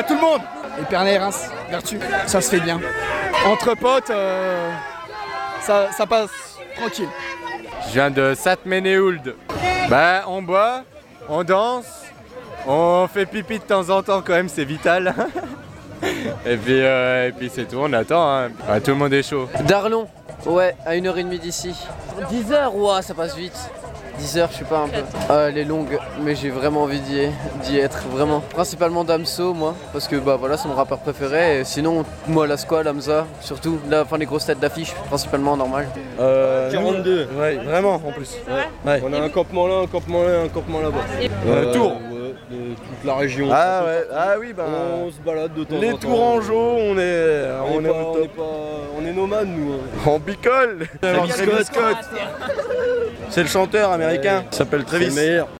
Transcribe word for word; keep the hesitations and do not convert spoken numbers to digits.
Y'a tout le monde. Épernay, Reims, Vertu, ça se fait bien. Entre potes, euh, ça, ça passe tranquille. Je viens de Sainte-Ménéhould. Bah, on boit, on danse, on fait pipi de temps en temps quand même, c'est vital. et puis, euh, et puis c'est tout, on attend. Hein. Ah, tout le monde est chaud. Darlon, ouais, à une heure trente d'ici. dix heures, ouah, ça passe vite. dix heures, je sais pas un peu. Ah, elle est longue, mais j'ai vraiment envie d'y, d'y être, vraiment. Principalement Damso, moi, parce que bah voilà, c'est mon rappeur préféré. Et sinon, moi, la Squale, Hamza, surtout. Là, enfin, les grosses têtes d'affiche, principalement, normal. Euh, quarante-deux, ouais, vraiment en plus. Ouais. Ouais. On a un campement là, un campement là, un campement là-bas. Euh, Tours. Ouais, de toute la région. Ah ouais, ah oui, bah. On se balade de temps en temps. Les Tourangeaux, on est. On, on est, est, pas, au on top. est pas. On est nomades, nous. Hein. On picole. Travis Scott. C'est le chanteur américain, il s'appelle Travis. C'est le meilleur.